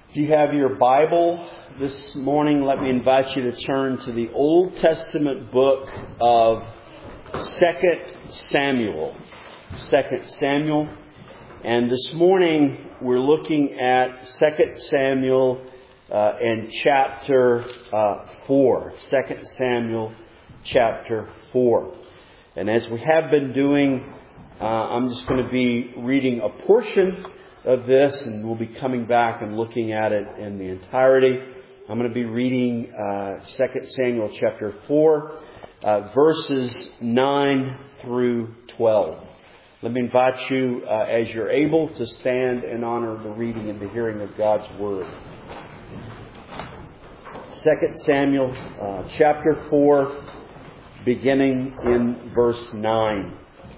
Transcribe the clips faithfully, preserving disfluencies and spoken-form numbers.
If you have your Bible this morning, let me invite you to turn to the Old Testament book of Second Samuel. Second Samuel. And this morning we're looking at Second Samuel uh, and chapter uh, four. Second Samuel chapter four. And as we have been doing, uh, I'm just going to be reading a portion of this, and we'll be coming back and looking at it in the entirety. I'm going to be reading uh, Second Samuel chapter four, uh, verses nine through twelve. Let me invite you, uh, as you're able, to stand and honor the reading and the hearing of God's Word. Second Samuel uh, chapter four, beginning in verse nine.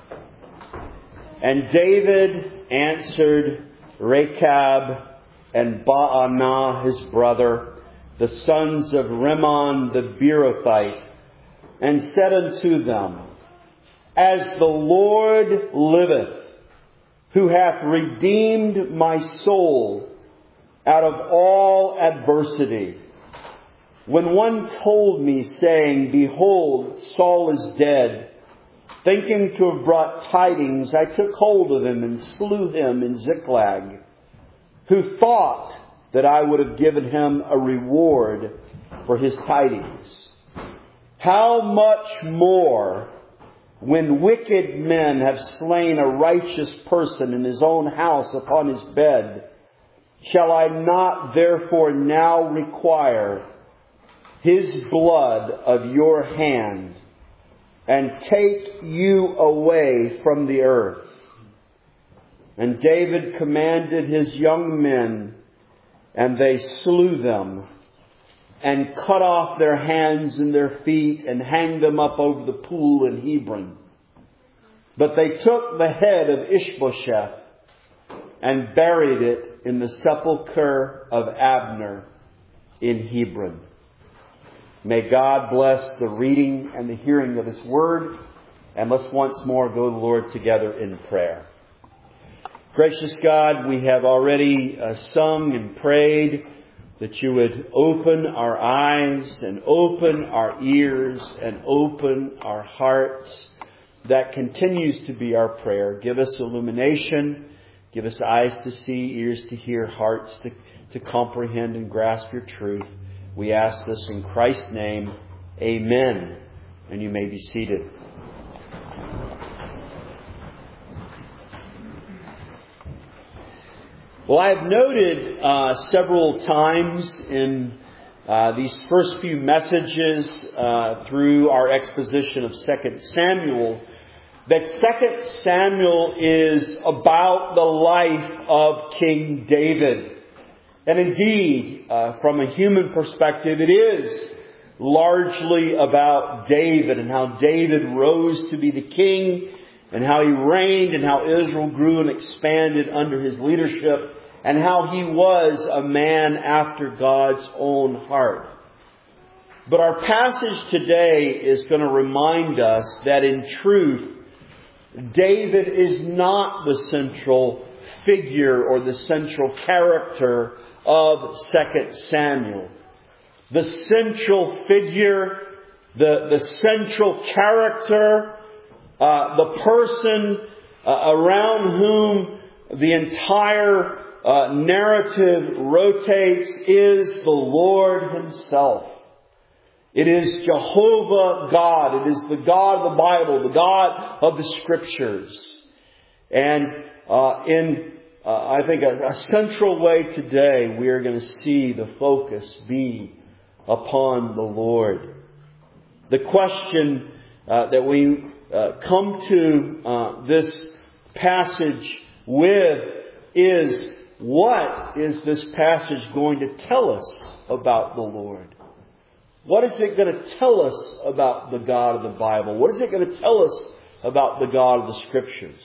And David answered Rechab and Baanah his brother, the sons of Rimmon the Beerothite, and said unto them, As the Lord liveth, who hath redeemed my soul out of all adversity, when one told me, saying, Behold, Saul is dead, thinking to have brought tidings, I took hold of him and slew him in Ziklag, who thought that I would have given him a reward for his tidings. How much more, when wicked men have slain a righteous person in his own house upon his bed, shall I not therefore now require his blood of your hand, and take you away from the earth? And David commanded his young men, and they slew them, and cut off their hands and their feet, and hanged them up over the pool in Hebron. But they took the head of Ishbosheth, and buried it in the sepulchre of Abner in Hebron. May God bless the reading and the hearing of His Word. And let's once more go to the Lord together in prayer. Gracious God, we have already uh, sung and prayed that you would open our eyes and open our ears and open our hearts. That continues to be our prayer. Give us illumination. Give us eyes to see, ears to hear, hearts to, to comprehend and grasp your truth. We ask this in Christ's name. Amen. And you may be seated. Well, I have noted uh, several times in uh, these first few messages uh, through our exposition of Second Samuel that Second Samuel is about the life of King David. And indeed, uh, from a human perspective, it is largely about David and how David rose to be the king and how he reigned and how Israel grew and expanded under his leadership and how he was a man after God's own heart. But our passage today is going to remind us that in truth, David is not the central figure or the central character of Second Samuel. The central figure, the, the central character, uh, the person uh, around whom the entire uh, narrative rotates is the Lord Himself. It is Jehovah God. It is the God of the Bible, the God of the Scriptures. And uh, in Uh, I think a, a central way today we are going to see the focus be upon the Lord. The question uh, that we uh, come to uh, this passage with is, what is this passage going to tell us about the Lord? What is it going to tell us about the God of the Bible? What is it going to tell us about the God of the Scriptures?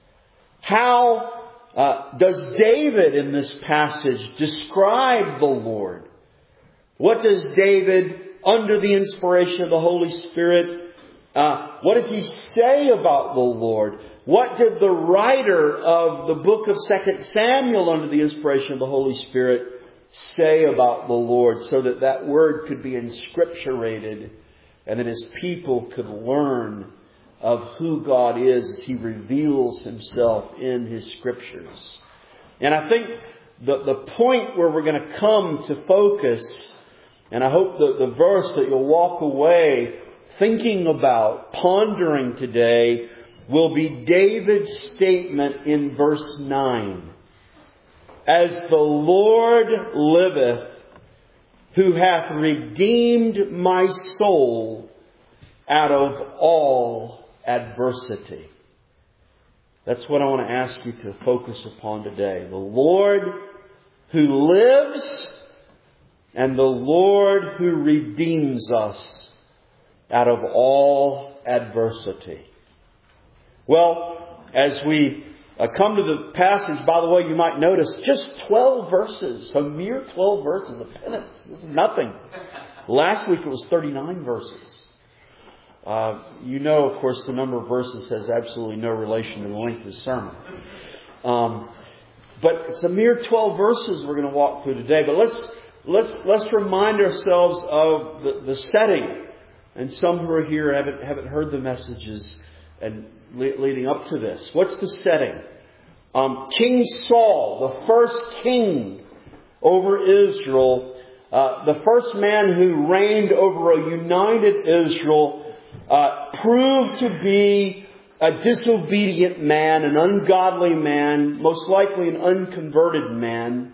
How Uh, does David in this passage describe the Lord? What does David, under the inspiration of the Holy Spirit, uh, what does he say about the Lord? What did the writer of the book of Second Samuel, under the inspiration of the Holy Spirit, say about the Lord so that that word could be inscripturated and that His people could learn of who God is as He reveals Himself in His Scriptures. And I think the, the point where we're going to come to focus, and I hope that the verse that you'll walk away thinking about, pondering today, will be David's statement in verse nine. As the Lord liveth, who hath redeemed my soul out of all adversity. That's what I want to ask you to focus upon today. The Lord who lives and the Lord who redeems us out of all adversity. Well, as we uh, come to the passage, by the way, you might notice just twelve verses, a mere twelve verses of penance. This is nothing. Last week it was thirty-nine verses. Uh, you know, of course, the number of verses has absolutely no relation to the length of the sermon. Um, but it's a mere twelve verses we're going to walk through today. But let's let's let's remind ourselves of the, the setting. And some who are here haven't haven't heard the messages and le- leading up to this. What's the setting? Um, King Saul, the first king over Israel, uh, the first man who reigned over a united Israel, Uh, proved to be a disobedient man, an ungodly man, most likely an unconverted man.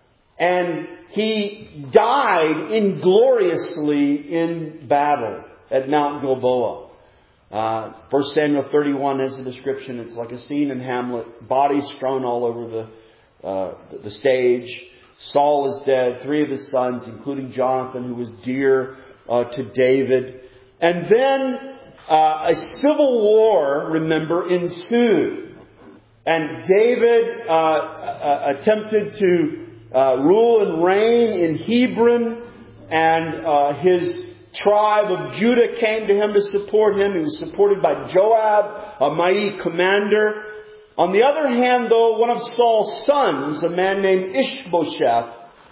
And he died ingloriously in battle at Mount Gilboa. Uh, First Samuel thirty-one has a description. It's like a scene in Hamlet. Bodies strewn all over the, uh, the stage. Saul is dead. Three of his sons, including Jonathan, who was dear uh, to David. And then uh, a civil war, remember, ensued. And David uh, uh, attempted to uh, rule and reign in Hebron. And uh, his tribe of Judah came to him to support him. He was supported by Joab, a mighty commander. On the other hand, though, one of Saul's sons, a man named Ishbosheth,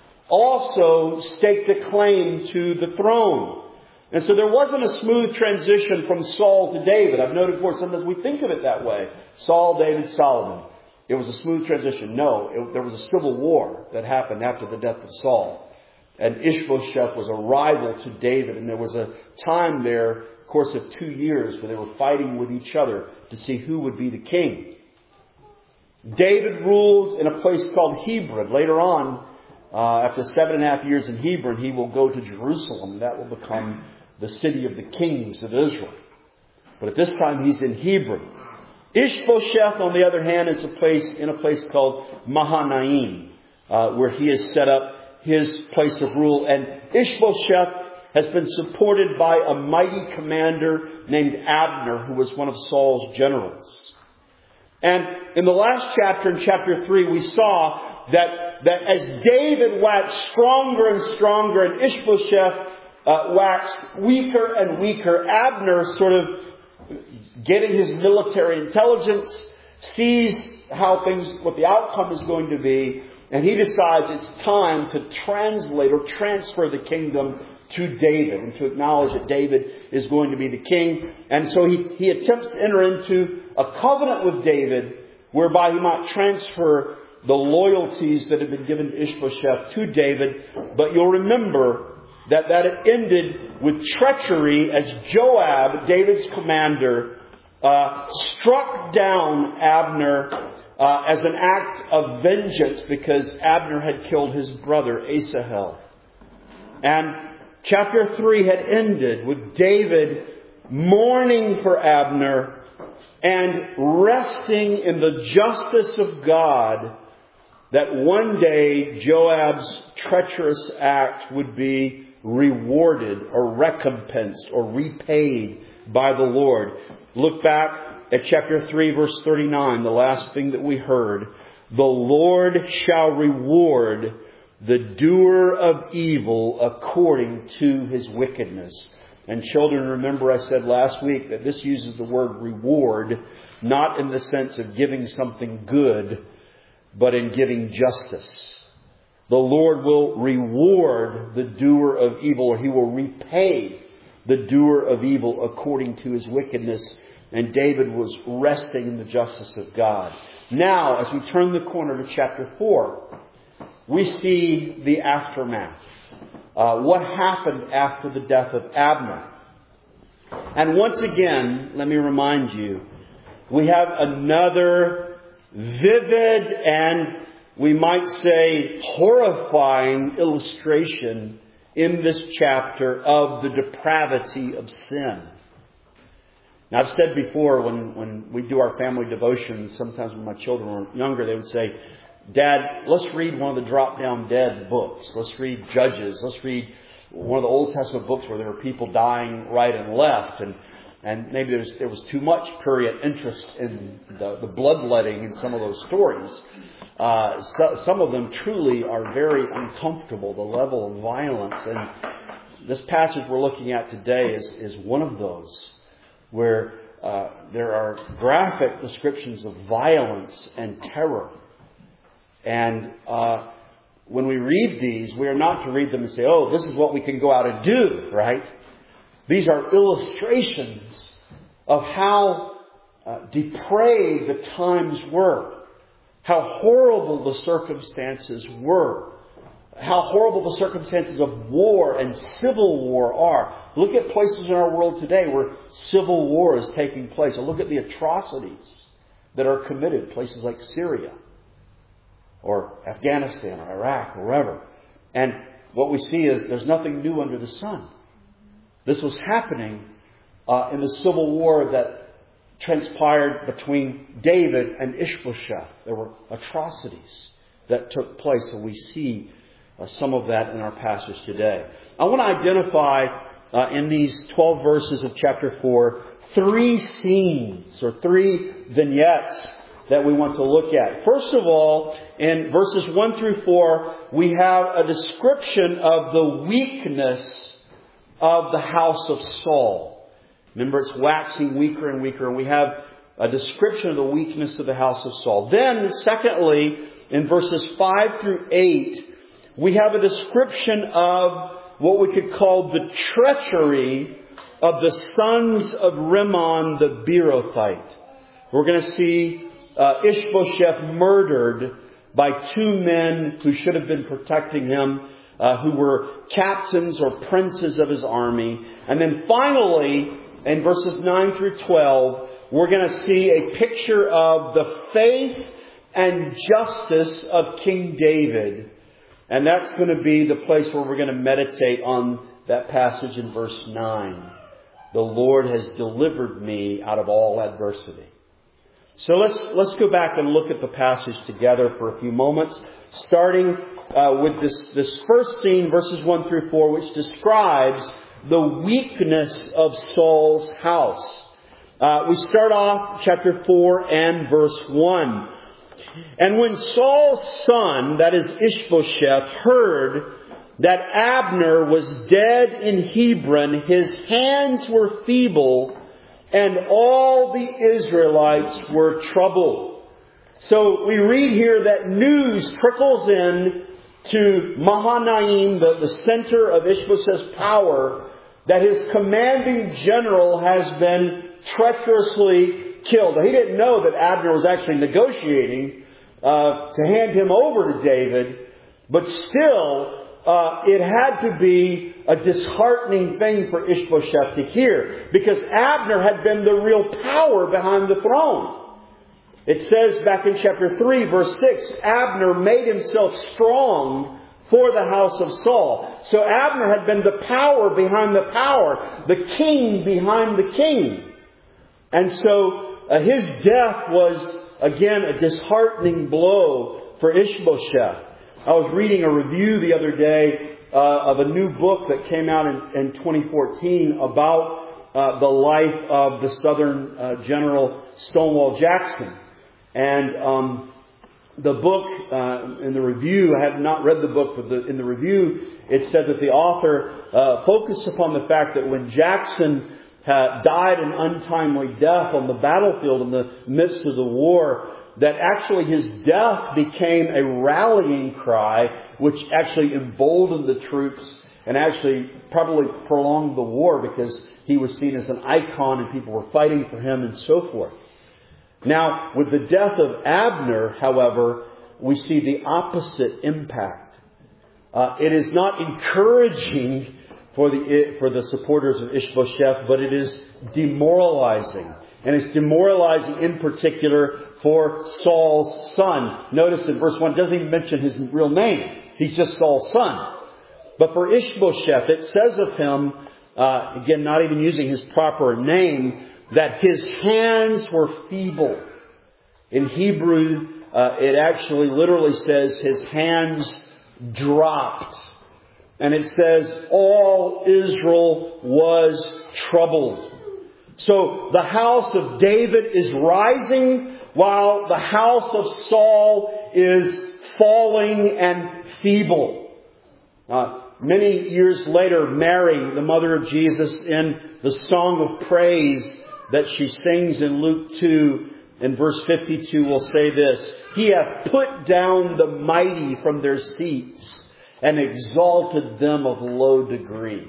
also staked a claim to the throne. And so there wasn't a smooth transition from Saul to David. I've noted before, sometimes we think of it that way. Saul, David, Solomon. It was a smooth transition. No, it, there was a civil war that happened after the death of Saul. And Ishbosheth was a rival to David. And there was a time there, of course, of two years where they were fighting with each other to see who would be the king. David ruled in a place called Hebron. Later on, uh, after seven and a half years in Hebron, he will go to Jerusalem. That will become the city of the kings of Israel. But at this time he's in Hebron. Ishbosheth, on the other hand, is a place in a place called Mahanaim, uh, where he has set up his place of rule. And Ishbosheth has been supported by a mighty commander named Abner, who was one of Saul's generals. And in the last chapter, in chapter three, we saw that, that as David waxed stronger and stronger and Ishbosheth Uh, waxed weaker and weaker, Abner, sort of getting his military intelligence, sees how things, what the outcome is going to be, and he decides it's time to translate or transfer the kingdom to David and to acknowledge that David is going to be the king. And so he, he attempts to enter into a covenant with David whereby he might transfer the loyalties that had been given to Ishbosheth to David. But you'll remember that that it ended with treachery as Joab, David's commander, uh, struck down Abner uh, as an act of vengeance because Abner had killed his brother Asahel. And chapter three had ended with David mourning for Abner and resting in the justice of God that one day Joab's treacherous act would be rewarded or recompensed or repaid by the Lord. Look back at chapter three, verse thirty-nine, the last thing that we heard. The Lord shall reward the doer of evil according to his wickedness. And children, remember I said last week that this uses the word reward, not in the sense of giving something good, but in giving justice. the Lord will reward the doer of evil, or He will repay the doer of evil according to his wickedness. And David was resting in the justice of God. Now, as we turn the corner to chapter four, we see the aftermath. Uh, what happened after the death of Abner? And once again, let me remind you, we have another vivid and, we might say, horrifying illustration in this chapter of the depravity of sin. Now, I've said before, when, when we do our family devotions, sometimes when my children were younger, they would say, Dad, let's read one of the Drop Down Dead books. Let's read Judges. Let's read one of the Old Testament books where there were people dying right and left. And and maybe there was, there was too much prurient interest in the, the bloodletting in some of those stories. Uh, so, some of them truly are very uncomfortable, the level of violence. And this passage we're looking at today is, is one of those where uh, there are graphic descriptions of violence and terror. And uh, when we read these, we are not to read them and say, oh, this is what we can go out and do, right? These are illustrations of how uh, depraved the times were, how horrible the circumstances were, how horrible the circumstances of war and civil war are. Look at places in our world today where civil war is taking place. And look at the atrocities that are committed, places like Syria or Afghanistan or Iraq or wherever. And what we see is there's nothing new under the sun. This was happening uh, in the civil war that transpired between David and Ishbosheth. There were atrocities that took place, and we see uh, some of that in our passage today. I want to identify uh, in these twelve verses of chapter four three scenes or three vignettes that we want to look at. First of all, in verses one through four, we have a description of the weakness of the house of Saul. Remember, it's waxing weaker and weaker, and we have a description of the weakness of the house of Saul. Then, secondly, in verses five through eight, we have a description of what we could call the treachery of the sons of Rimmon the Beerothite. We're going to see uh, Ishbosheth murdered by two men who should have been protecting him, uh, who were captains or princes of his army. And then finally, in verses nine through twelve, we're going to see a picture of the faith and justice of King David. And that's going to be the place where we're going to meditate on that passage in verse nine. The Lord has delivered me out of all adversity. So let's let's go back and look at the passage together for a few moments, starting uh, with this, this first scene, verses one through four, which describes the weakness of Saul's house. Uh, we start off chapter four and verse one. And when Saul's son, that is Ishbosheth, heard that Abner was dead in Hebron, his hands were feeble, and all the Israelites were troubled. So we read here that news trickles in to Mahanaim, the, the center of Ishbosheth's power, that his commanding general has been treacherously killed. Now, he didn't know that Abner was actually negotiating uh, to hand him over to David, but still, Uh, it had to be a disheartening thing for Ishbosheth to hear, because Abner had been the real power behind the throne. It says back in chapter three, verse six, Abner made himself strong for the house of Saul. So Abner had been the power behind the power, the king behind the king. And so uh, his death was, again, a disheartening blow for Ishbosheth. I was reading a review the other day uh, of a new book that came out in, in twenty fourteen about uh, the life of the Southern uh, General Stonewall Jackson. And um, the book, uh, in the review, I have not read the book, but the, in the review, it said that the author uh, focused upon the fact that when Jackson had died an untimely death on the battlefield in the midst of the war, that actually his death became a rallying cry, which actually emboldened the troops and actually probably prolonged the war because he was seen as an icon and people were fighting for him and so forth. Now, with the death of Abner, however, we see the opposite impact. Uh, it is not encouraging for the for the supporters of Ishbosheth, but it is demoralizing. And it's demoralizing in particular for Saul's son. Notice in verse one, it doesn't even mention his real name. He's just Saul's son. But for Ishbosheth, it says of him, uh, again, not even using his proper name, that his hands were feeble. In Hebrew, uh, it actually literally says his hands dropped. And it says all Israel was troubled. So the house of David is rising while the house of Saul is falling and feeble. Uh, many years later, Mary, the mother of Jesus, in the Song of Praise that she sings in Luke two, in verse fifty-two, will say this: He hath put down the mighty from their seats and exalted them of low degree.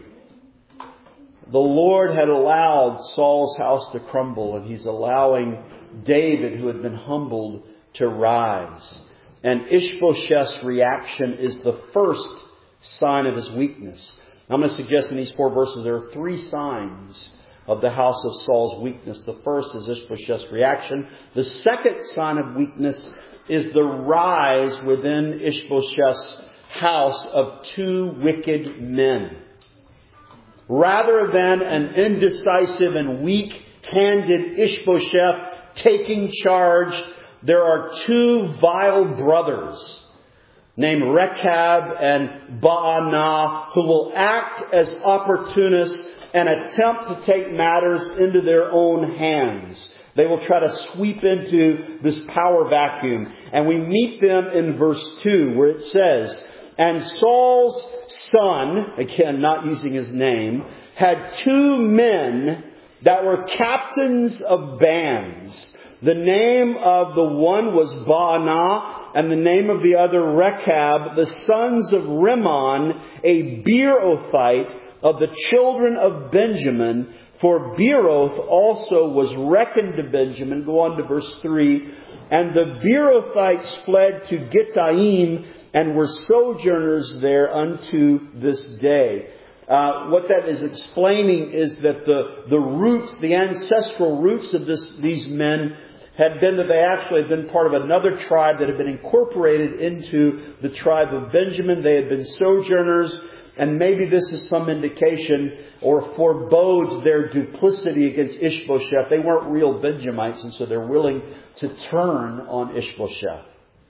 The Lord had allowed Saul's house to crumble, and He's allowing David, who had been humbled, to rise. And Ishbosheth's reaction is the first sign of his weakness. I'm going to suggest in these four verses there are three signs of the house of Saul's weakness. The first is Ishbosheth's reaction. The second sign of weakness is the rise within Ishbosheth's house of two wicked men. Rather than an indecisive and weak-handed Ishbosheth taking charge, there are two vile brothers named Rechab and Baanah who will act as opportunists and attempt to take matters into their own hands. They will try to sweep into this power vacuum. And we meet them in verse two where it says, And Saul's son, again not using his name, had two men that were captains of bands. The name of the one was Baanah, and the name of the other Rechab, the sons of Rimmon, a Beerothite of the children of Benjamin. For Beeroth also was reckoned to Benjamin. Go on to verse three. And the Beerothites fled to Gittaim and were sojourners there unto this day. Uh, what that is explaining is that the, the roots, the ancestral roots of this, these men had been that they actually had been part of another tribe that had been incorporated into the tribe of Benjamin. They had been sojourners, and maybe this is some indication or forebodes their duplicity against Ishbosheth. They weren't real Benjamites, and so they're willing to turn on Ishbosheth.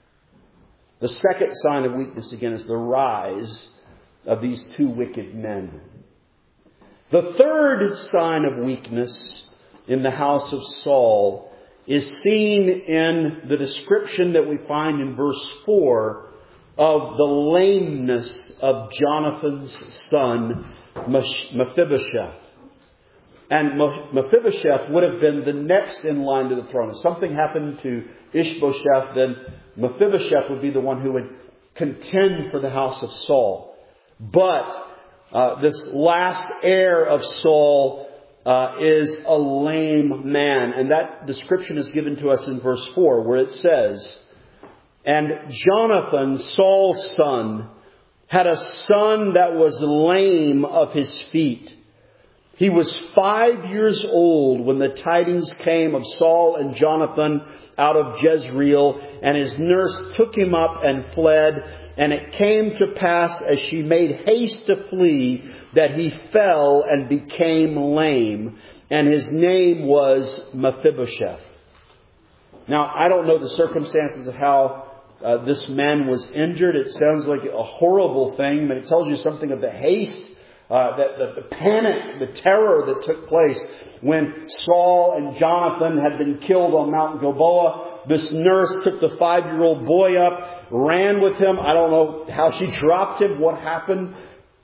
The second sign of weakness, again, is the rise of these two wicked men. The third sign of weakness in the house of Saul is seen in the description that we find in verse four of the lameness of Jonathan's son, Mephibosheth. And Mephibosheth would have been the next in line to the throne. If something happened to Ishbosheth, then Mephibosheth would be the one who would contend for the house of Saul. But uh, this last heir of Saul uh, is a lame man. And that description is given to us in verse four, where it says, And Jonathan, Saul's son, had a son that was lame of his feet. He was five years old when the tidings came of Saul and Jonathan out of Jezreel, and his nurse took him up and fled. And it came to pass, as she made haste to flee, that he fell and became lame, and his name was Mephibosheth. Now, I don't know the circumstances of how uh, this man was injured. It sounds like a horrible thing, but it tells you something of the haste Uh, that, that the panic, the terror that took place when Saul and Jonathan had been killed on Mount Gilboa. This nurse took the five-year-old boy up, ran with him. I don't know how she dropped him, what happened.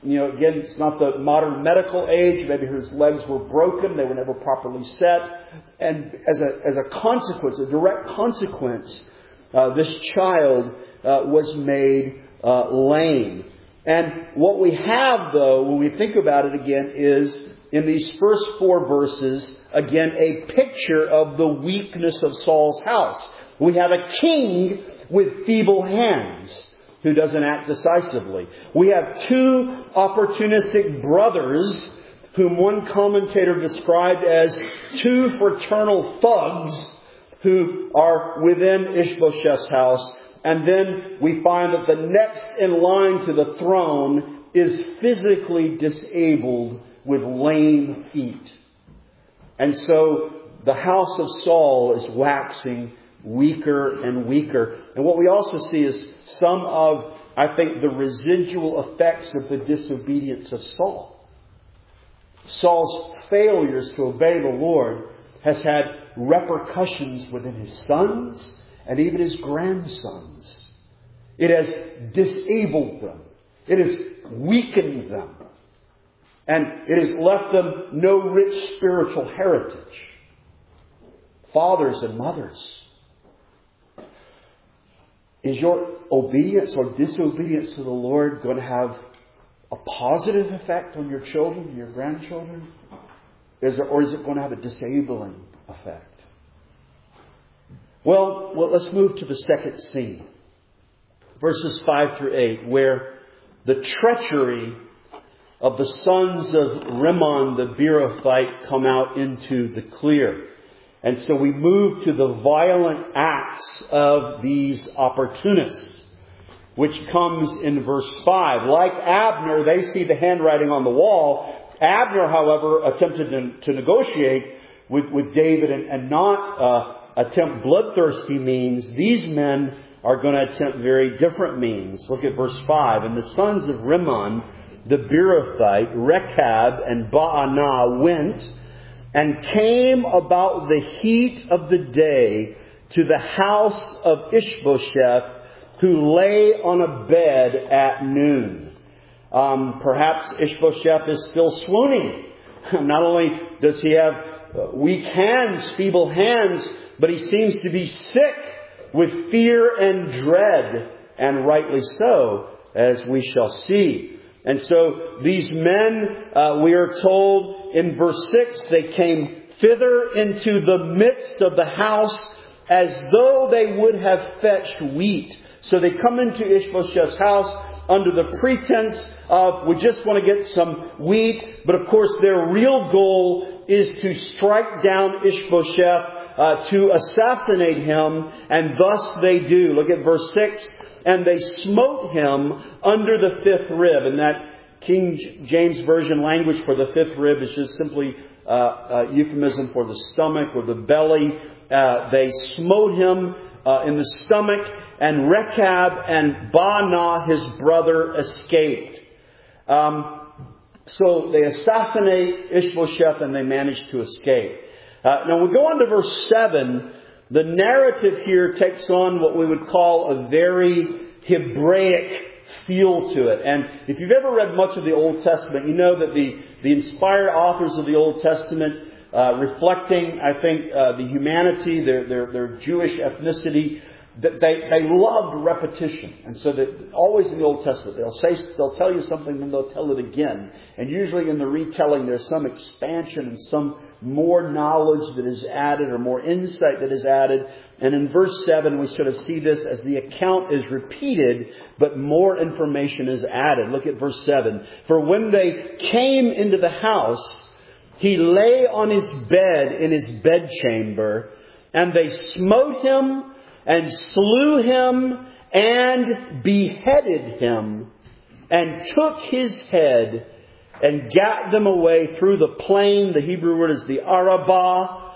You know, again, it's not the modern medical age. Maybe his legs were broken. They were never properly set. And as a, as a consequence, a direct consequence, uh, this child uh, was made uh, lame. And what we have, though, when we think about it again, is in these first four verses, again, a picture of the weakness of Saul's house. We have a king with feeble hands who doesn't act decisively. We have two opportunistic brothers whom one commentator described as two fraternal thugs who are within Ishbosheth's house. And then we find that the next in line to the throne is physically disabled with lame feet. And so the house of Saul is waxing weaker and weaker. And what we also see is some of, I think, the residual effects of the disobedience of Saul. Saul's failures to obey the Lord has had repercussions within his sons and even his grandsons. It has disabled them. It has weakened them. And it has left them no rich spiritual heritage. Fathers and mothers, is your obedience or disobedience to the Lord going to have a positive effect on your children and your grandchildren? Is it, or is it going to have a disabling effect? Well, well, let's move to the second scene. Verses five through eight, where the treachery of the sons of Rimmon the Beerothite come out into the clear. And so we move to the violent acts of these opportunists, which comes in verse five. Like Abner, they see the handwriting on the wall. Abner, however, attempted to, to negotiate with, with David and, and not uh, attempt bloodthirsty means. These men are going to attempt very different means. Look at verse five. And the sons of Rimmon the Beerothite, Rechab and Baanah, went and came about the heat of the day to the house of Ishbosheth, who lay on a bed at noon. Um, perhaps Ishbosheth is still swooning. Not only does he have weak hands, feeble hands, but he seems to be sick with fear and dread, and rightly so, as we shall see. And so these men, uh, we are told in verse six, they came thither into the midst of the house as though they would have fetched wheat. So they come into Ishbosheth's house under the pretense of, we just want to get some wheat. But of course their real goal is to strike down Ishbosheth, uh, to assassinate him. And thus they do. Look at verse six. And they smote him under the fifth rib. And that King James Version language for the fifth rib is just simply uh, uh, euphemism for the stomach or the belly. Uh, they smote him uh, in the stomach. And Rechab and Baanah, his brother, escaped. Um, so they assassinate Ishbosheth and they manage to escape. Uh, now we go on to verse seven. The narrative here takes on what we would call a very Hebraic feel to it. And if you've ever read much of the Old Testament, you know that the, the inspired authors of the Old Testament, uh, reflecting, I think, uh, the humanity, their, their, their Jewish ethnicity, that they, they loved repetition. And so that always in the Old Testament, they'll say, they'll tell you something and they'll tell it again. And usually in the retelling, there's some expansion and some more knowledge that is added or more insight that is added. And in verse seven, we sort of see this as the account is repeated, but more information is added. Look at verse seven. For when they came into the house, he lay on his bed in his bedchamber, and they smote him and slew him and beheaded him and took his head and gat them away through the plain. The Hebrew word is the Arabah,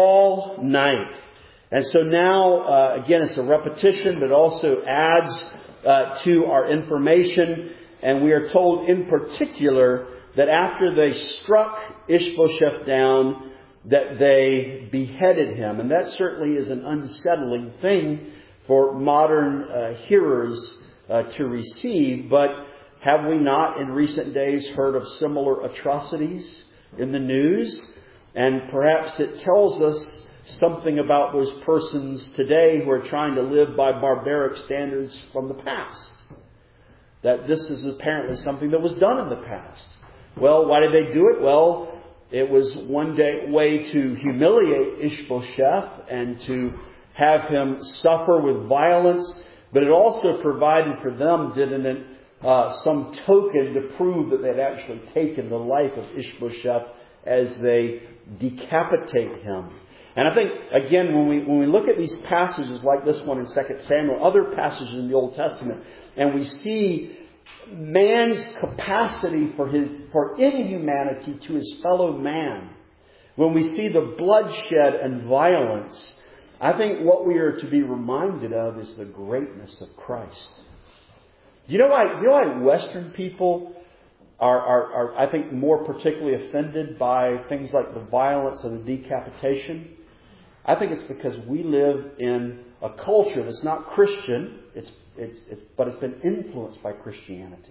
all night. And so now, uh, again, it's a repetition, but it also adds uh, to our information. And we are told in particular that after they struck Ishbosheth down, that they beheaded him. And that certainly is an unsettling thing for modern uh, hearers uh, to receive. But have we not in recent days heard of similar atrocities in the news? And perhaps it tells us something about those persons today who are trying to live by barbaric standards from the past. That this is apparently something that was done in the past. Well, why did they do it? Well, it was one day, way to humiliate Ishbosheth and to have him suffer with violence. But it also provided for them, didn't it, uh, some token to prove that they'd actually taken the life of Ishbosheth as they decapitate him. And I think, again, when we when we look at these passages like this one in Second Samuel, other passages in the Old Testament, and we see man's capacity for his for inhumanity to his fellow man, when we see the bloodshed and violence, I think what we are to be reminded of is the greatness of Christ. You know why? You know why Western people are, are, are, I think, more particularly offended by things like the violence and the decapitation? I think it's because we live in a culture that's not Christian, it's, it's, it's, but it's been influenced by Christianity.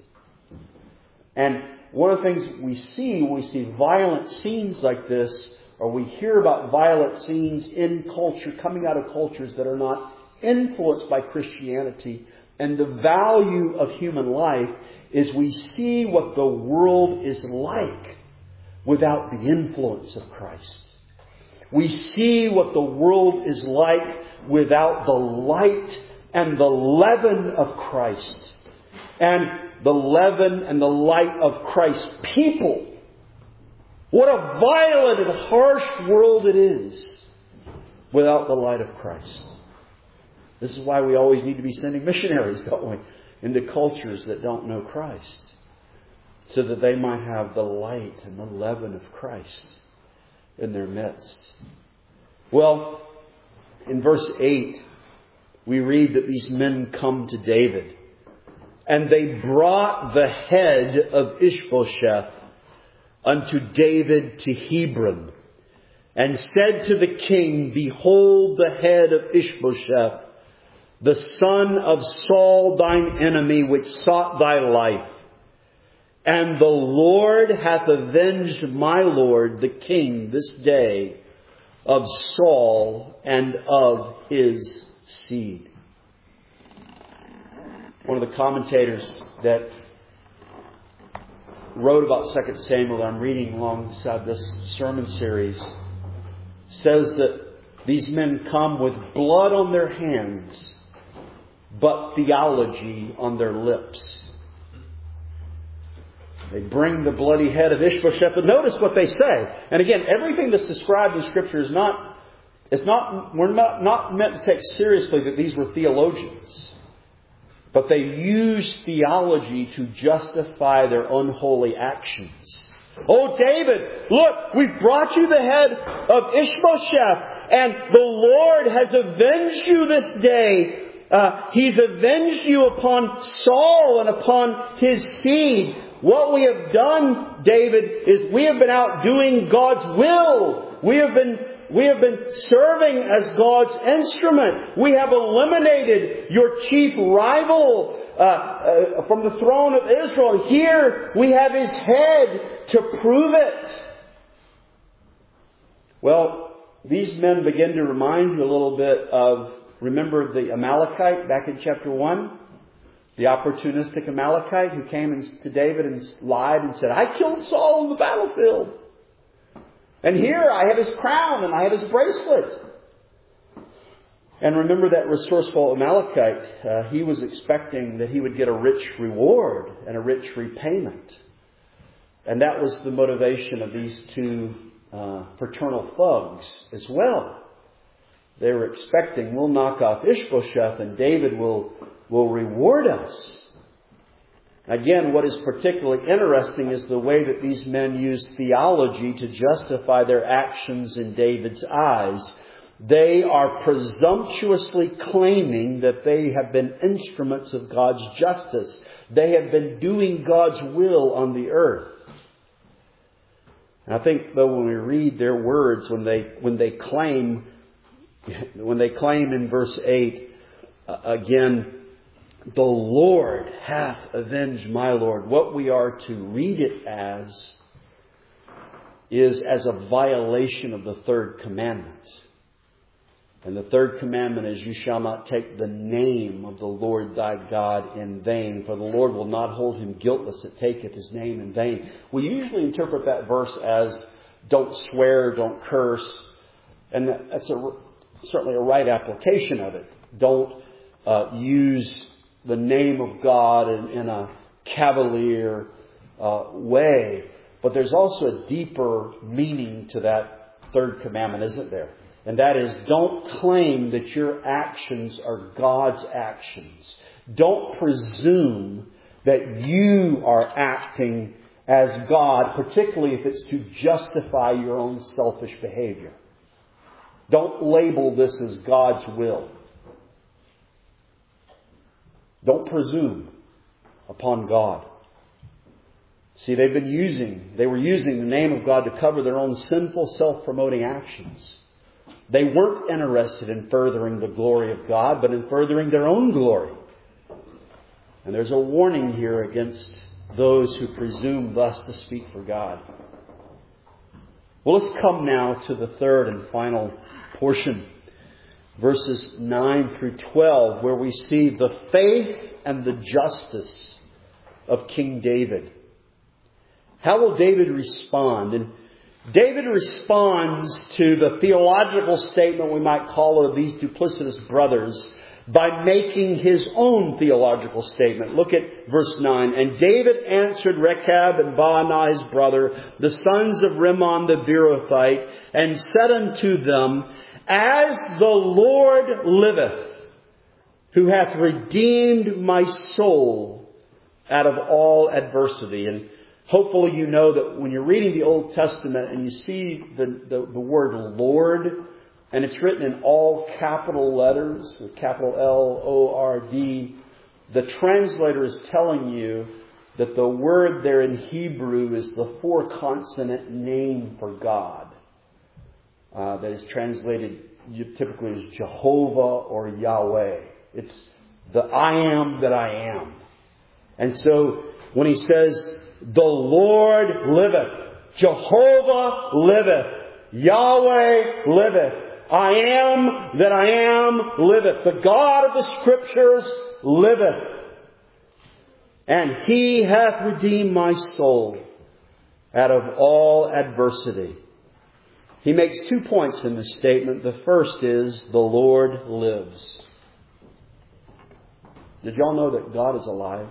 And one of the things we see when we see violent scenes like this, or we hear about violent scenes in culture, coming out of cultures that are not influenced by Christianity, and the value of human life, is we see what the world is like without the influence of Christ. We see what the world is like without the light and the leaven of Christ. And the leaven and the light of Christ's people. What a violent and harsh world it is without the light of Christ. This is why we always need to be sending missionaries, don't we, into cultures that don't know Christ, so that they might have the light and the leaven of Christ in their midst. Well, in verse eight, we read that these men come to David, and they brought the head of Ishbosheth unto David to Hebron, and said to the king, Behold the head of Ishbosheth, the son of Saul thine enemy, which sought thy life. And the Lord hath avenged my lord the king this day of Saul and of his seed. One of the commentators that wrote about Second Samuel that I'm reading alongside this sermon series says that these men come with blood on their hands, but theology on their lips. They bring the bloody head of Ishbosheth, but notice what they say. And again, everything that's described in Scripture is not, it's not, we're not, not meant to take seriously that these were theologians. But they use theology to justify their unholy actions. Oh, David, look, we've brought you the head of Ishbosheth, and the Lord has avenged you this day. Uh, he's avenged you upon Saul and upon his seed. What we have done, David, is we have been out doing God's will. We have been We have been serving as God's instrument. We have eliminated your chief rival uh, uh, from the throne of Israel. Here we have his head to prove it. Well, these men begin to remind you a little bit of, remember the Amalekite back in chapter one? The opportunistic Amalekite who came to David and lied and said, I killed Saul on the battlefield. And here I have his crown and I have his bracelet. And remember that resourceful Amalekite, uh, he was expecting that he would get a rich reward and a rich repayment. And that was the motivation of these two uh, fraternal thugs as well. They were expecting, we'll knock off Ishbosheth and David will, will reward us. Again, what is particularly interesting is the way that these men use theology to justify their actions in David's eyes. They are presumptuously claiming that they have been instruments of God's justice. They have been doing God's will on the earth. And I think, though, when we read their words, when they when they claim, when they claim in verse eight, uh, again, the Lord hath avenged my Lord. What we are to read it as is as a violation of the third commandment. And the third commandment is, you shall not take the name of the Lord thy God in vain, for the Lord will not hold him guiltless that taketh his name in vain. We usually interpret that verse as, don't swear, don't curse. And that's a, certainly a right application of it. Don't uh, use the name of God in, in a cavalier uh, way. But there's also a deeper meaning to that third commandment, isn't there? And that is, don't claim that your actions are God's actions. Don't presume that you are acting as God, particularly if it's to justify your own selfish behavior. Don't label this as God's will. Don't presume upon God. See, they've been using, they were using the name of God to cover their own sinful, self-promoting actions. They weren't interested in furthering the glory of God, but in furthering their own glory. And there's a warning here against those who presume thus to speak for God. Well, let's come now to the third and final portion. Verses nine through twelve, where we see the faith and the justice of King David. How will David respond? And David responds to the theological statement, we might call it, of these duplicitous brothers by making his own theological statement. Look at verse nine. And David answered Rechab and Baanah his brother, the sons of Rimmon the Beerothite, and said unto them, As the Lord liveth, who hath redeemed my soul out of all adversity. And hopefully you know that when you're reading the Old Testament and you see the, the, the word Lord, and it's written in all capital letters, capital L O R D, the translator is telling you that the word there in Hebrew is the four-consonant name for God. Uh, that is translated typically as Jehovah or Yahweh. It's the I am that I am. And so when he says, the Lord liveth, Jehovah liveth, Yahweh liveth, I am that I am liveth, the God of the Scriptures liveth, and He hath redeemed my soul out of all adversity. He makes two points in this statement. The first is, the Lord lives. Did y'all know that God is alive?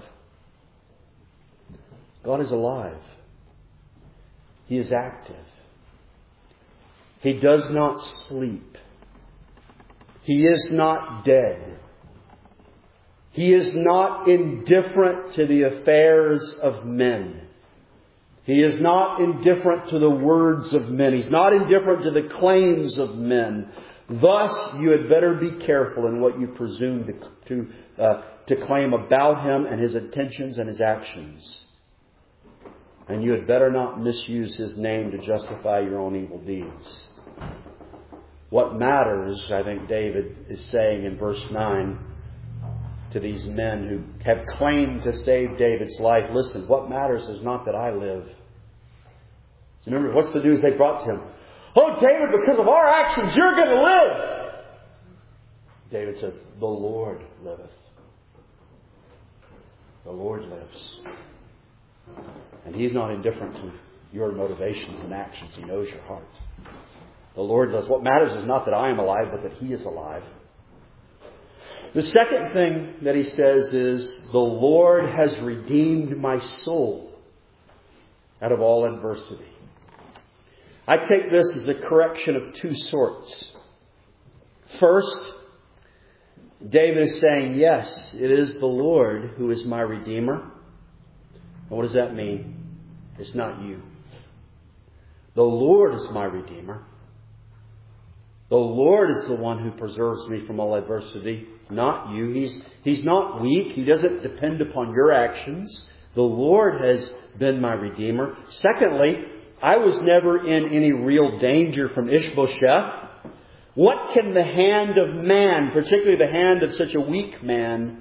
God is alive. He is active. He does not sleep. He is not dead. He is not indifferent to the affairs of men. He is not indifferent to the words of men. He's not indifferent to the claims of men. Thus, you had better be careful in what you presume to, to, uh, to claim about Him and His intentions and His actions. And you had better not misuse His name to justify your own evil deeds. What matters, I think David is saying in verse nine to these men who have claimed to save David's life, listen, what matters is not that I live. So remember, what's the news they brought to him? Oh, David, because of our actions, you're going to live. David says, the Lord liveth. The Lord lives. And He's not indifferent to your motivations and actions. He knows your heart. The Lord does. What matters is not that I am alive, but that He is alive. The second thing that he says is, the Lord has redeemed my soul out of all adversity. I take this as a correction of two sorts. First, David is saying, yes, it is the Lord who is my Redeemer. And what does that mean? It's not you. The Lord is my Redeemer. The Lord is the one who preserves me from all adversity, not you. He's, he's not weak. He doesn't depend upon your actions. The Lord has been my Redeemer. Secondly, I was never in any real danger from Ishbosheth. What can the hand of man, particularly the hand of such a weak man,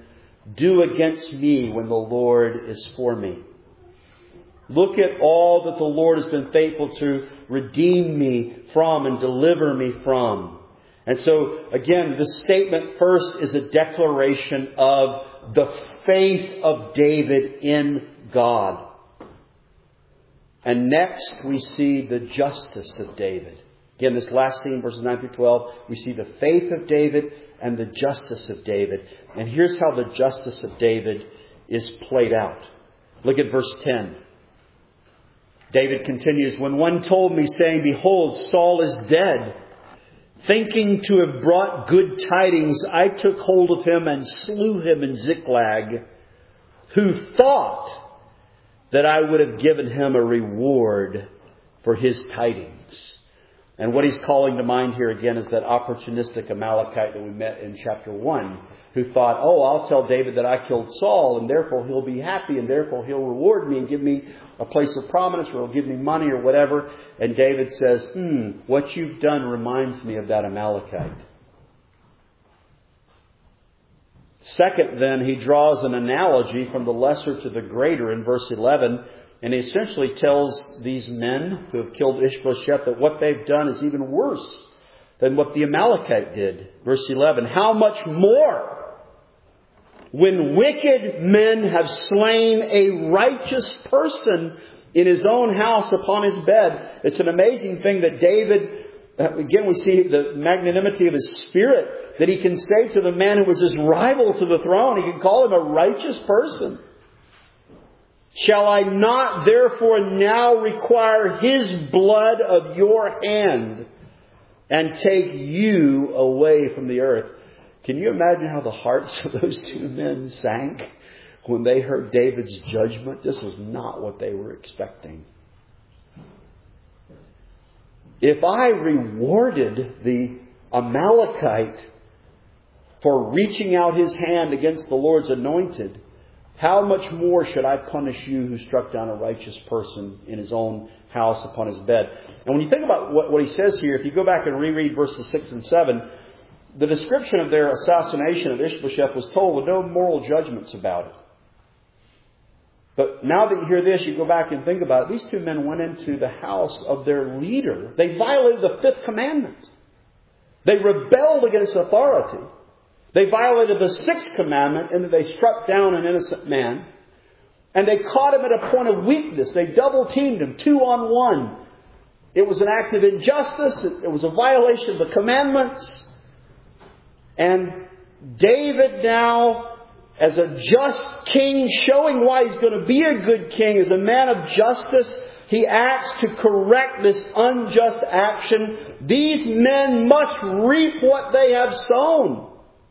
do against me when the Lord is for me? Look at all that the Lord has been faithful to redeem me from and deliver me from. And so, again, the statement first is a declaration of the faith of David in God. And next we see the justice of David. Again, this last theme, verses nine through twelve, we see the faith of David and the justice of David. And here's how the justice of David is played out. Look at verse ten. David continues, "When one told me, saying, 'Behold, Saul is dead,' thinking to have brought good tidings, I took hold of him and slew him in Ziklag, who thought that I would have given him a reward for his tidings." And what he's calling to mind here again is that opportunistic Amalekite that we met in chapter one, who thought, oh, I'll tell David that I killed Saul, and therefore he'll be happy, and therefore he'll reward me and give me a place of prominence, or he'll give me money or whatever. And David says, hmm, what you've done reminds me of that Amalekite. Second, then, he draws an analogy from the lesser to the greater in verse eleven. And he essentially tells these men who have killed Ishbosheth that what they've done is even worse than what the Amalekite did. Verse eleven, "How much more, when wicked men have slain a righteous person in his own house upon his bed." It's an amazing thing that David, again we see the magnanimity of his spirit, that he can say to the man who was his rival to the throne, he can call him a righteous person. "Shall I not therefore now require his blood of your hand and take you away from the earth?" Can you imagine how the hearts of those two men sank when they heard David's judgment? This was not what they were expecting. If I rewarded the Amalekite for reaching out his hand against the Lord's anointed, how much more should I punish you who struck down a righteous person in his own house upon his bed? And when you think about what, what he says here, if you go back and reread verses six and seven, the description of their assassination of Ishbosheth was told with no moral judgments about it. But now that you hear this, you go back and think about it. These two men went into the house of their leader. They violated the fifth commandment. They rebelled against authority. They violated the sixth commandment in that they struck down an innocent man. And they caught him at a point of weakness. They double teamed him, two on one. It was an act of injustice. It was a violation of the commandments. And David now, as a just king, showing why he's going to be a good king, as a man of justice, he acts to correct this unjust action. These men must reap what they have sown.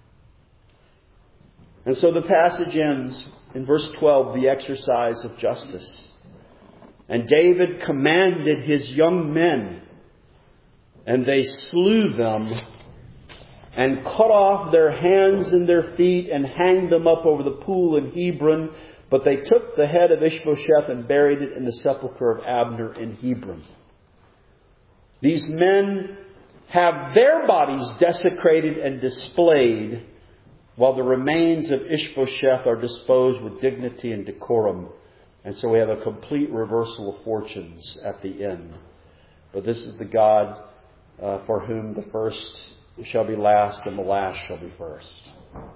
And so the passage ends in verse twelve, the exercise of justice. "And David commanded his young men, and they slew them, and cut off their hands and their feet, and hanged them up over the pool in Hebron. But they took the head of Ishbosheth and buried it in the sepulchre of Abner in Hebron." These men have their bodies desecrated and displayed, while the remains of Ishbosheth are disposed with dignity and decorum. And so we have a complete reversal of fortunes at the end. But this is the God uh, for whom the first shall be last and the last shall be first.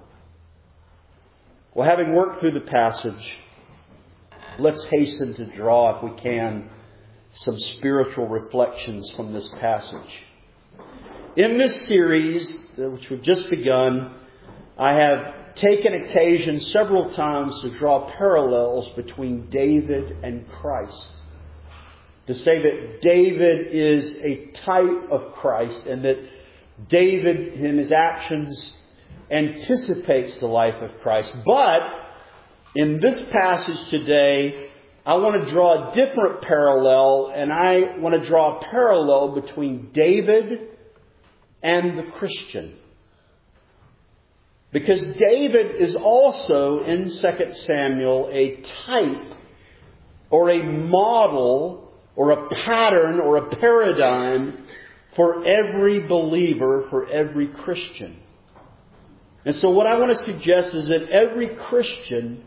Well, having worked through the passage, let's hasten to draw, if we can, some spiritual reflections from this passage. In this series, which we've just begun, I have taken occasion several times to draw parallels between David and Christ. To say that David is a type of Christ, and that David in his actions anticipates the life of Christ. But in this passage today, I want to draw a different parallel, and I want to draw a parallel between David and the Christian. Because David is also, in Second Samuel, a type or a model or a pattern or a paradigm for every believer, for every Christian. And so what I want to suggest is that every Christian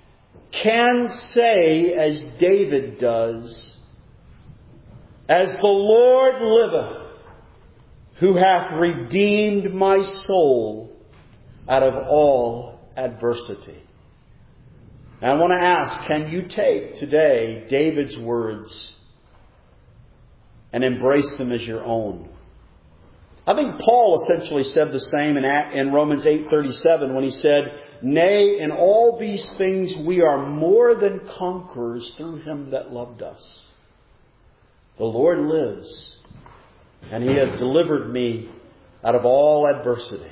can say, as David does, "As the Lord liveth, who hath redeemed my soul out of all adversity." And I want to ask, can you take today David's words and embrace them as your own? I think Paul essentially said the same in, in Romans eight thirty-seven when he said, "Nay, in all these things we are more than conquerors through Him that loved us." The Lord lives, and He has delivered me out of all adversity.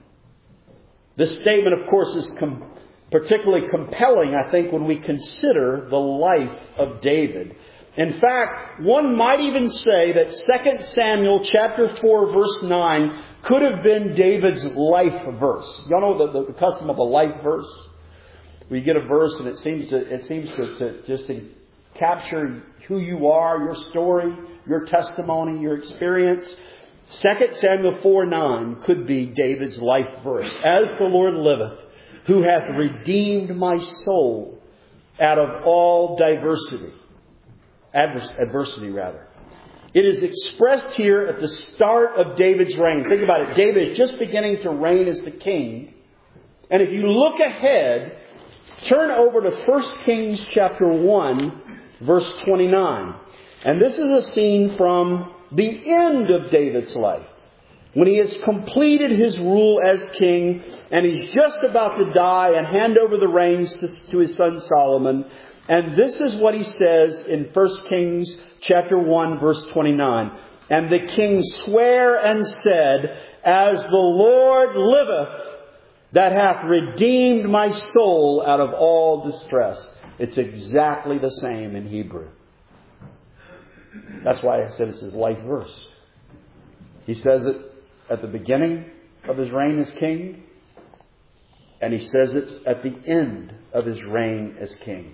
This statement, of course, is com- particularly compelling, I think, when we consider the life of David. In fact, one might even say that Second Samuel chapter four verse nine could have been David's life verse. Y'all know the, the, the custom of a life verse? Where you get a verse and it seems to, it seems to, to just to capture who you are, your story, your testimony, your experience. Second Samuel four nine could be David's life verse. "As the Lord liveth, who hath redeemed my soul out of all diversity." Advers- adversity, rather. It is expressed here at the start of David's reign. Think about it. David is just beginning to reign as the king. And if you look ahead, turn over to First Kings chapter one, verse twenty-nine. And this is a scene from the end of David's life, when he has completed his rule as king and he's just about to die and hand over the reins to, to his son Solomon. And this is what he says in First Kings chapter one, verse twenty-nine. "And the king sware and said, As the Lord liveth, that hath redeemed my soul out of all distress." It's exactly the same in Hebrew. That's why I said it's his life verse. He says it at the beginning of his reign as king, and he says it at the end of his reign as king.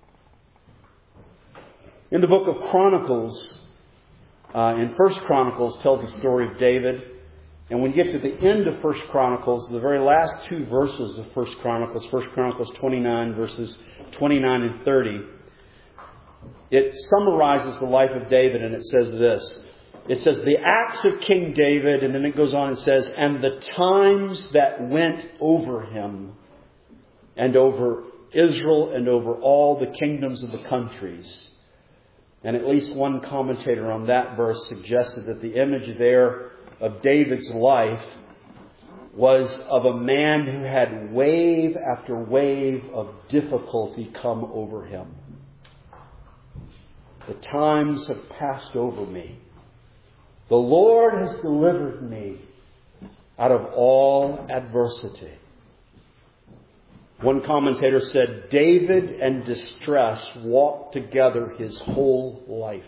In the book of Chronicles, uh, in First Chronicles tells the story of David. And when you get to the end of First Chronicles, the very last two verses of First Chronicles, First Chronicles twenty-nine, verses twenty-nine and thirty, it summarizes the life of David, and it says this. It says, "The acts of King David," and then it goes on and says, "and the times that went over him, and over Israel, and over all the kingdoms of the countries." And at least one commentator on that verse suggested that the image there of David's life was of a man who had wave after wave of difficulty come over him. "The times have passed over me. The Lord has delivered me out of all adversity." One commentator said, "David and distress walked together his whole life."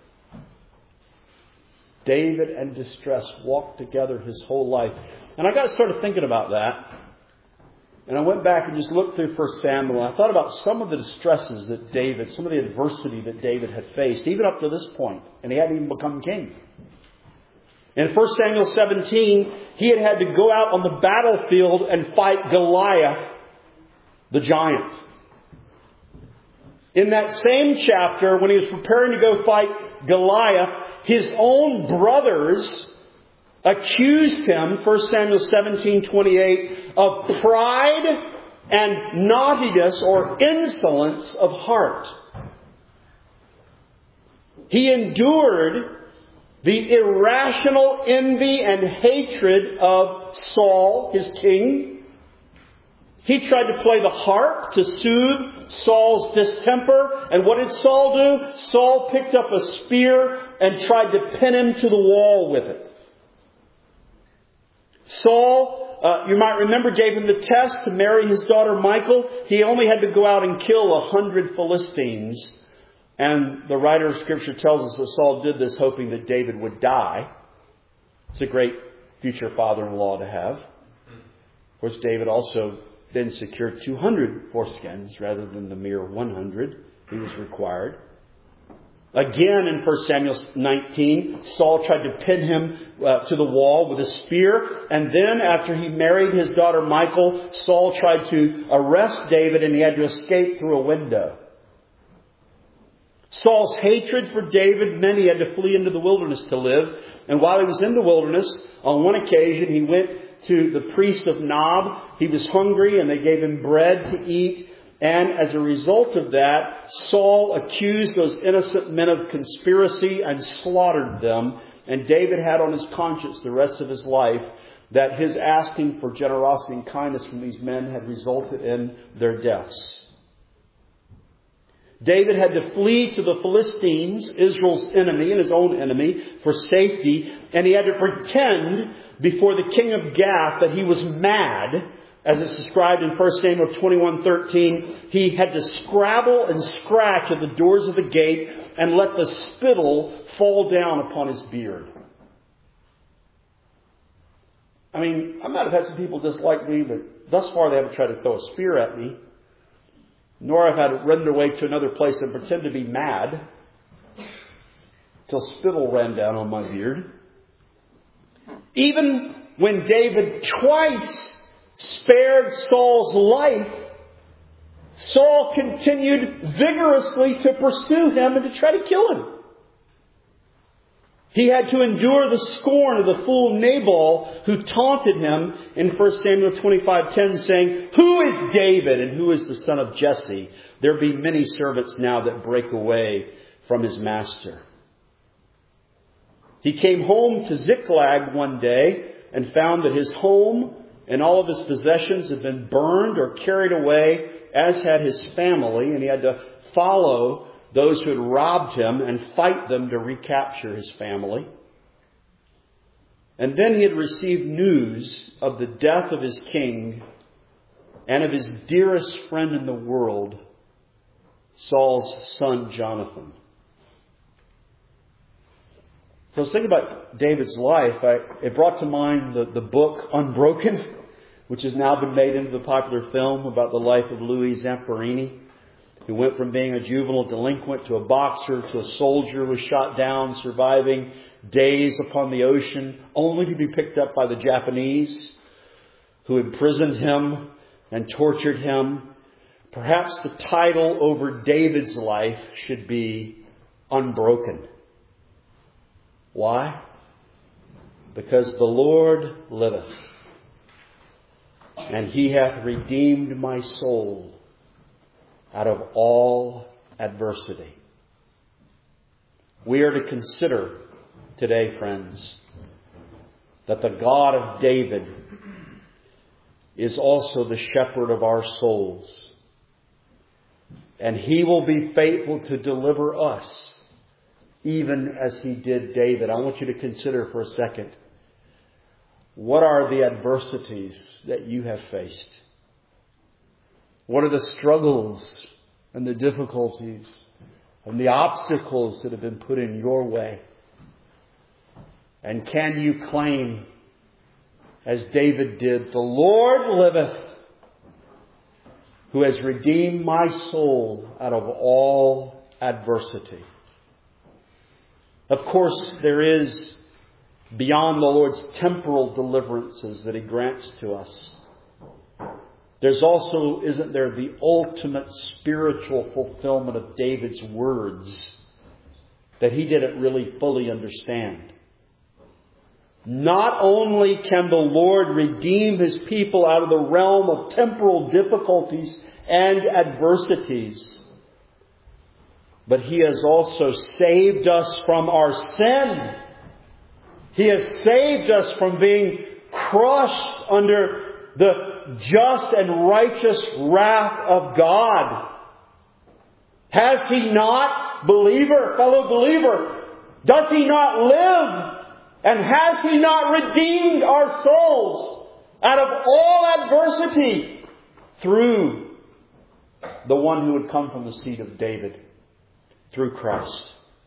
David and distress walked together his whole life. And I got started thinking about that. And I went back and just looked through First Samuel. And I thought about some of the distresses that David, some of the adversity that David had faced, even up to this point. And he hadn't even become king. In First Samuel seventeen, he had had to go out on the battlefield and fight Goliath, the giant. In that same chapter, when he was preparing to go fight Goliath, his own brothers accused him, First Samuel seventeen twenty-eight, of pride and naughtiness or insolence of heart. He endured the irrational envy and hatred of Saul, his king. He tried to play the harp to soothe Saul's distemper. And what did Saul do? Saul picked up a spear and tried to pin him to the wall with it. Saul, uh, you might remember, gave him the test to marry his daughter Michal. He only had to go out and kill a hundred Philistines. And the writer of Scripture tells us that Saul did this hoping that David would die. It's a great future father-in-law to have. Of course, David also then secured two hundred foreskins rather than the mere one hundred he was required. Again, in First Samuel nineteen, Saul tried to pin him uh, to the wall with a spear. And then after he married his daughter Michal, Saul tried to arrest David and he had to escape through a window. Saul's hatred for David meant he had to flee into the wilderness to live. And while he was in the wilderness, on one occasion he went to the priest of Nob. He was hungry and they gave him bread to eat. And as a result of that, Saul accused those innocent men of conspiracy and slaughtered them. And David had on his conscience the rest of his life that his asking for generosity and kindness from these men had resulted in their deaths. David had to flee to the Philistines, Israel's enemy and his own enemy, for safety. And he had to pretend before the king of Gath that he was mad. As it's described in First Samuel twenty-one thirteen, he had to scrabble and scratch at the doors of the gate and let the spittle fall down upon his beard. I mean, I might have had some people dislike me, but thus far they haven't tried to throw a spear at me. Nor have I had to run away to another place and pretend to be mad till spittle ran down on my beard. Even when David twice spared Saul's life, Saul continued vigorously to pursue him and to try to kill him. He had to endure the scorn of the fool Nabal, who taunted him in First Samuel twenty-five ten, saying, "Who is David and who is the son of Jesse? There be many servants now that break away from his master." He came home to Ziklag one day and found that his home and all of his possessions had been burned or carried away, as had his family, and he had to follow those who had robbed him and fight them to recapture his family. And then he had received news of the death of his king and of his dearest friend in the world, Saul's son Jonathan. So I was thinking about David's life. I, it brought to mind the, the book Unbroken, which has now been made into the popular film about the life of Louis Zamperini, who went from being a juvenile delinquent to a boxer to a soldier who was shot down, surviving days upon the ocean, only to be picked up by the Japanese, who imprisoned him and tortured him. Perhaps the title over David's life should be Unbroken. Why? Because the Lord liveth, and he hath redeemed my soul out of all adversity. We are to consider today, friends, that the God of David is also the shepherd of our souls. And he will be faithful to deliver us, even as he did David. I want you to consider for a second, what are the adversities that you have faced? What are the struggles and the difficulties and the obstacles that have been put in your way? And can you claim, as David did, "The Lord liveth, who has redeemed my soul out of all adversity"? Of course, there is, beyond the Lord's temporal deliverances that he grants to us, there's also, isn't there, the ultimate spiritual fulfillment of David's words that he didn't really fully understand. Not only can the Lord redeem his people out of the realm of temporal difficulties and adversities, but he has also saved us from our sin. He has saved us from being crushed under the just and righteous wrath of God. Has he not, believer, fellow believer, does he not live? And has he not redeemed our souls out of all adversity through the one who would come from the seed of David, through Christ?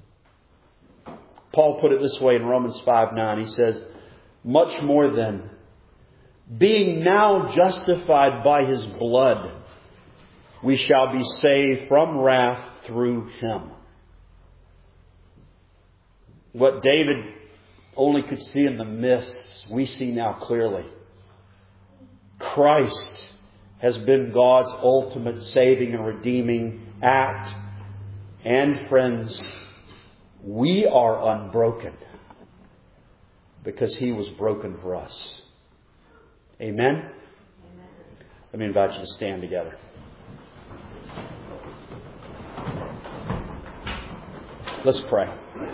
Paul put it this way in Romans five nine. He says, "Much more then, being now justified by his blood, we shall be saved from wrath through him." What David only could see in the mists, we see now clearly. Christ has been God's ultimate saving and redeeming act. And friends, we are unbroken because He was broken for us. Amen? Amen. Let me invite you to stand together. Let's pray.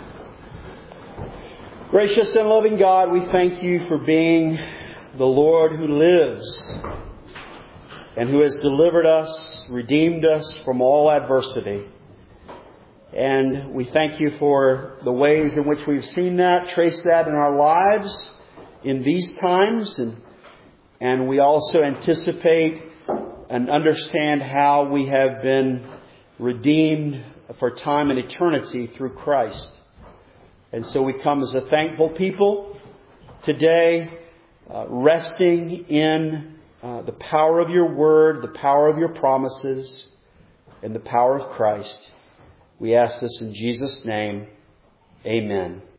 Gracious and loving God, we thank You for being the Lord who lives and who has delivered us, redeemed us from all adversity. And we thank You for the ways in which we've seen that, traced that in our lives in these times. And, and we also anticipate and understand how we have been redeemed for time and eternity through Christ. And so we come as a thankful people today, uh, resting in uh, the power of Your Word, the power of Your promises, and the power of Christ. We ask this in Jesus' name. Amen.